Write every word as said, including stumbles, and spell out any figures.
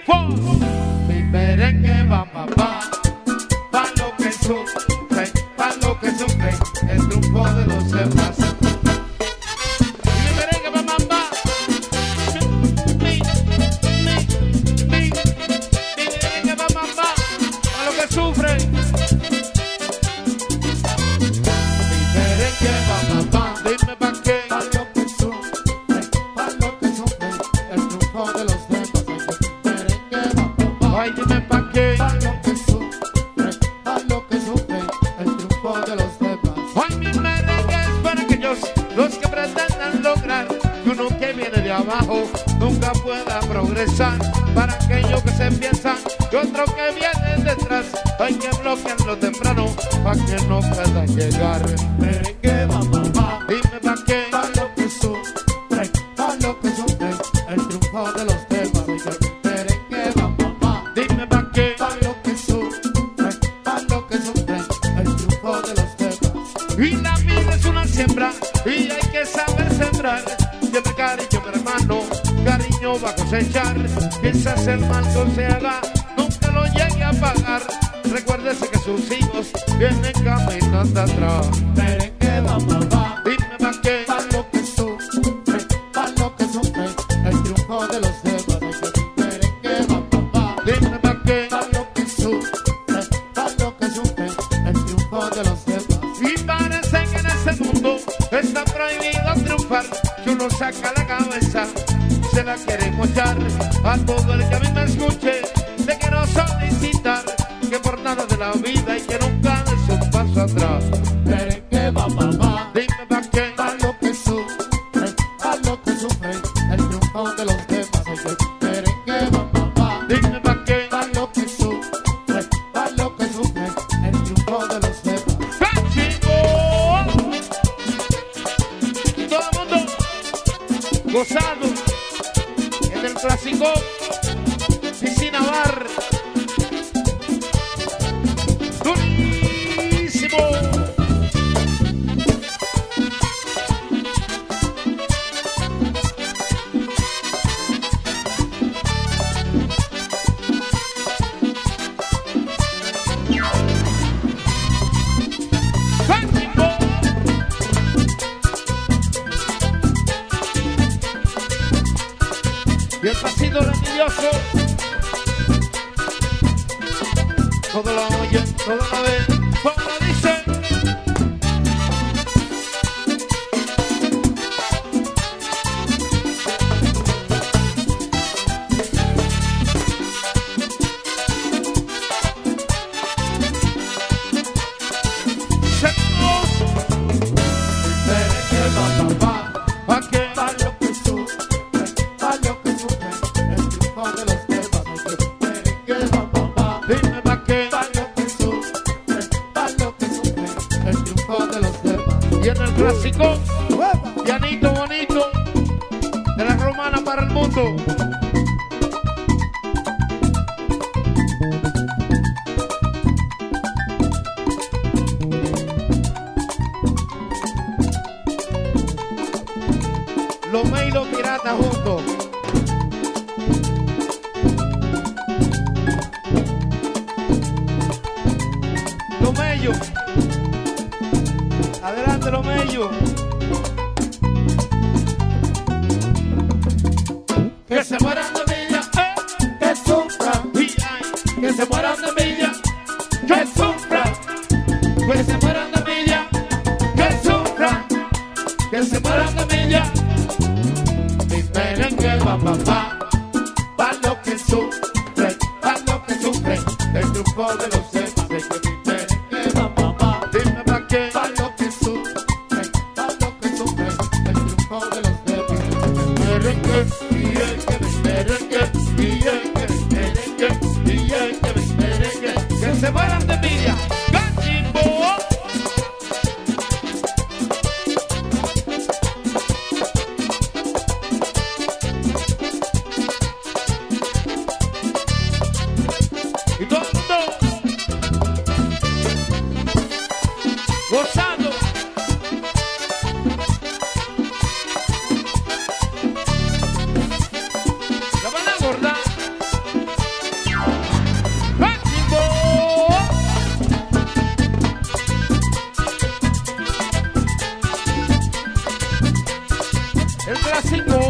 Mi merengue va pa pa, pa lo que sufre, pa lo que sufre, el triunfo de los demás. Mi merengue va pa pa, mi, mi, mi, mi merengue va pa pa, pa lo que sufre. Mi merengue va pa pa, dime pa qué, pa lo que sufre, pa lo que sufre, el triunfo de los demás. Ay, dime pa' qué, pa' lo que sufre, pa' lo que sufre, el triunfo de los demás. Ay, mi merengue es para aquellos, los que pretendan lograr que uno que viene de abajo nunca pueda progresar. Para aquellos que se piensan que otro que viene detrás hay que bloquearlo temprano pa' que no pueda llegar. Merengue va pa' pa, dime pa' qué, pa' lo que sufre, pa' lo que sufre, el triunfo de los demás. Dime pa' qué, pa' lo que sufre, pa' lo que sufre, el triunfo de los demás. Y la vida es una siembra y hay que saber sembrar. Siempre cariño, mi hermano, cariño va a cosechar. Quizás el mal que se haga nunca lo llegue a pagar. Recuérdese que sus hijos vienen caminando atrás. Merengue va pa' pa, dime pa' qué, pa' lo que sufre, pa' lo que sufre, el triunfo de los demás. Dime pa' qué, pa' lo que sufre, pa' lo que sufre, el triunfo de los demás. Y parece que en este mundo está prohibido triunfar. Si uno saca la cabeza, se la quiere mochar. A todo el que a mí me escuche, le quiero solicitar que por nada de la vida y que nunca des un paso atrás. Merengue va pa' pa, dime pa' qué, pa' lo que sufre, pa' lo que sufre, el triunfo de los demás. Merengue va pa' pa, dime pa' qué, pa' lo que sufre, pa' lo que sufre, el triunfo de los demás. Todo el mundo gozado en el clásico Piscina Bar. Durísimo. Y el pasito religioso, todo lo oyen, todo lo ven, como lo dicen. Seguimos. Merengue va pa' pa, pa' qué, pa' lo que sufre, pa' lo que sufre, el triunfo de los demás. Merengue va pa' pa, dime pa' qué, pa' lo que sufre, pa' lo que sufre, el triunfo de los demás. Y en el clásico, pianito bonito, de la romana para el mundo. Los Mey y los Piratas juntos. Los Mellos. Adelante, los Mellos. Que se mueran de envidia, eh, que sufran. Y ay, que se mueran de envidia, que sufran. Que se mueran de envidia, que sufran. Que se mueran de envidia. Mi merengue va pa' pa, pa' lo que sufre, pa' lo que sufre, el triunfo de los demás. Mi merengue va pa' pa, dime pa' qué, pa' lo que sufre, pa' lo que sufre, el triunfo de los demás. Mi merengue, y el que mi merengue, y el que mi merengue, y el que mi merengue, que se mueran de envidia. ¡Cachimbo! Y todo el mundo gozando. La van a engordar. El clásico.